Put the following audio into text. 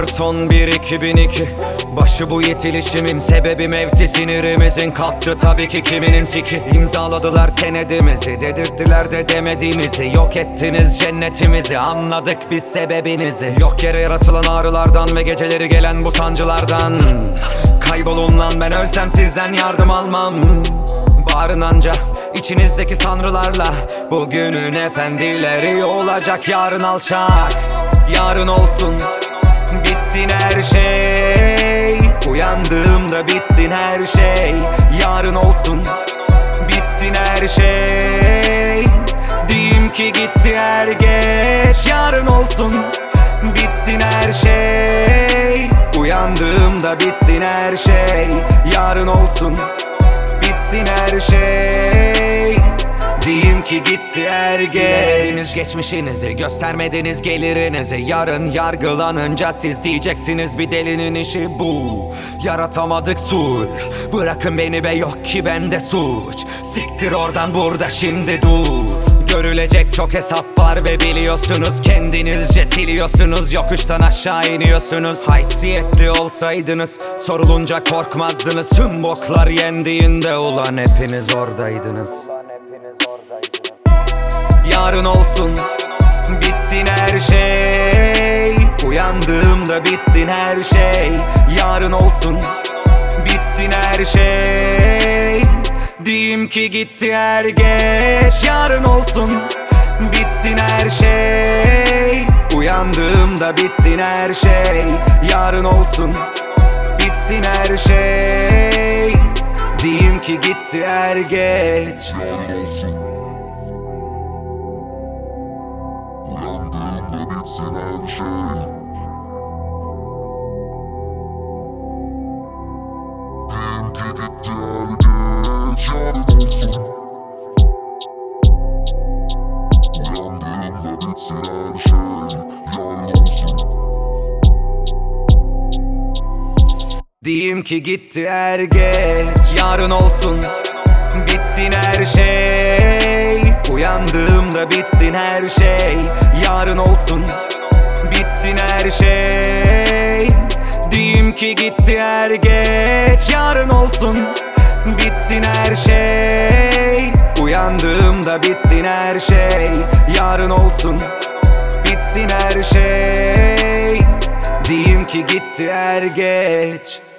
14-11-2002 başı bu yetilişimin sebebi mevti sinirimizin kalktı tabii ki kiminin siki. İmzaladılar senedimizi, dedirttiler de demediğimizi. Yok ettiniz cennetimizi, anladık biz sebebinizi. Yok yere yaratılan ağrılardan ve geceleri gelen bu sancılardan. Kaybolun lan, ben ölsem sizden yardım almam. Bağırın anca içinizdeki sanrılarla. Bugünün efendileri olacak, yarın alçak. Yarın olsun, bitsin her şey. Uyandığımda bitsin her şey. Yarın olsun, bitsin her şey. Diyeyim ki gitti er geç. Yarın olsun, bitsin her şey. Uyandığımda bitsin her şey. Yarın olsun, bitsin her şey. Diyeyim ki gitti er geç. Silemediniz geçmişinizi, göstermediniz gelirinizi. Yarın yargılanınca siz diyeceksiniz bir delinin işi bu. Yaratamadık sulh, bırakın beni be, yok ki bende suç. Siktir oradan, burada şimdi dur. Görülecek çok hesap var ve biliyorsunuz, kendinizce siliyorsunuz. Yokuştan aşağı iniyorsunuz. Haysiyetli olsaydınız sorulunca korkmazdınız. Tüm boklar yendiğinde ulan hepiniz oradaydınız. Yarın olsun, bitsin her şey. Uyandığımda bitsin her şey. Yarın olsun, bitsin her şey. Diyeyim ki gitti er geç. Yarın olsun, bitsin her şey. Uyandığımda bitsin her şey. Yarın olsun, bitsin her şey. Diyeyim ki gitti er geç. Yarın olsun, uyandığımda bitsin her şey. Diyeyim ki gitti er geç. Yarın olsun, uyandığımda bitsin her şey. Yarın olsun. Diyeyim ki gitti er geç. Yarın olsun, bitsin her şey. Uyandığımda bitsin her şey. Yarın olsun, bitsin her şey. Diyeyim ki gitti er geç. Yarın olsun, bitsin her şey. Uyandığımda bitsin her şey. Yarın olsun, bitsin her şey. Diyeyim ki gitti er geç.